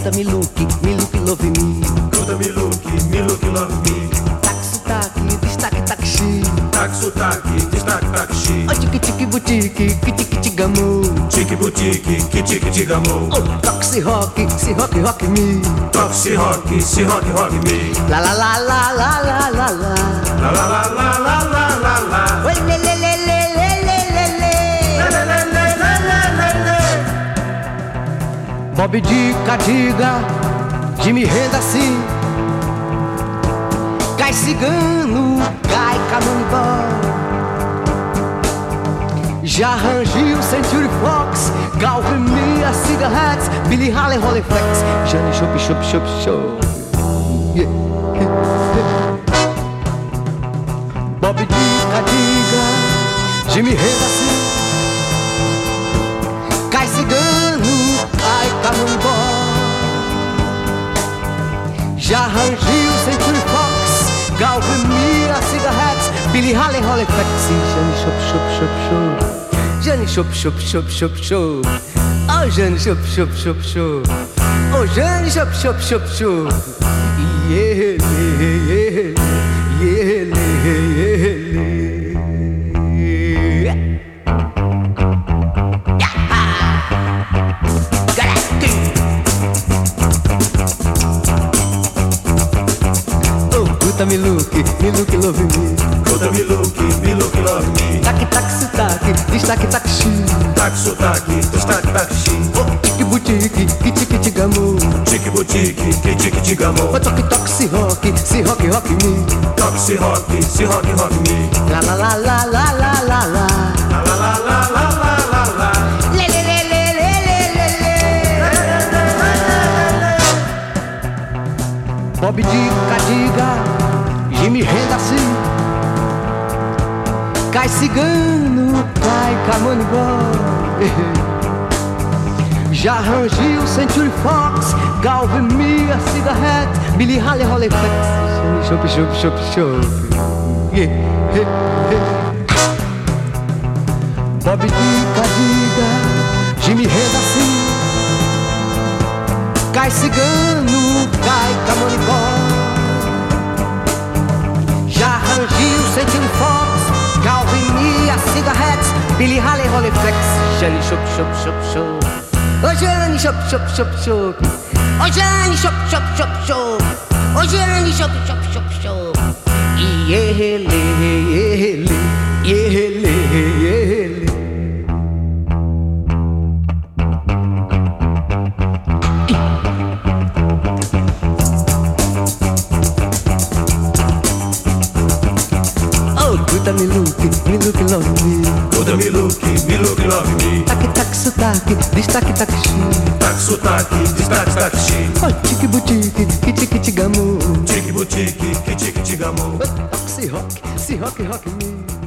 Guta me look, love me. Guta me look, love me. Tac, sotaque, destaque, taxi. Tac, sotaque, destaque, taxi. Oh, tique, tique, boutique, que tique, tigamo. Tique, boutique, que tique, tigamo. Oh, toque, se rock, rock me. Toque, se rock, rock me. La la la la la la la la. La la la la la la la la. Oi, le le le le le le le le. Le le le le le le le. Bob Dica, diga, Jimmy renda assim. Cai cigano, cai canonibal. Já rangiu Century Fox, Calvin Mia, Cigarettes, Billy Haley, Rolleiflex, Jane Chop, Chop, Chop, Chop. Yeah. Bob Dica, diga, Jimmy renda assim. Cai cigano, cai canonibal. Já rangiu Century Fox, Calvin Mia, Cigarettes, Billy Haley, Rolleiflex, Jane Chop, Chop, Chop, Chop. Jane Chop, Chop, Chop, Chop, Chop. Oh, Jane Chop, Chop, Chop, Chop. Oh, Jane Chop, Chop, Chop, Chop. Yeah, yeah, yeah, yeah. Guta me look, love me. Guta me look, love me. Tac, tac, sotaque, destaque, taxi. Tac, sotaque, destaque, taxi. Oh, tique, boutique, que tique, tigamo. Tique, boutique, que tique, tigamo. Oh, toque, toque, se rock, rock me. Toque, se rock, rock me. La la la la la la la la. La la la la la la la la. Le le le le le le le. Bob Dica, diga, Jimmy renda assim. Cai cigano, cai canonibal. Já rangiu Century Fox, Calvin Mia, Cigarettes, Billy Haley, Rolleiflex, Chop, Chop, Chop, Chop. Yeah, yeah, yeah. Bob Dica, diga, Jimmy renda assim. Cai cigano, cai canonibal. Já rangiu Century Fox, Calvin Mia, Cigarettes, Billy Haley, Rolleiflex, Jane Chop, Chop, Chop, Chop. Oh, Jane Chop, Chop, Chop, Chop. Oh, Jane Chop, Chop, Chop, Chop. Oh, Jane Chop, Chop, Chop, Chop. Yeah, yeah, yeah, yeah. Guta me look, love me. Guta me look, love me. Tac, tac, sotaque, destaque, taxi. Tac, sotaque, destaque, taxi. Oh, tique, boutique, que tique, tigamo. Tique, boutique, que tique, tigamo. Oh, toque, se rock, rock me.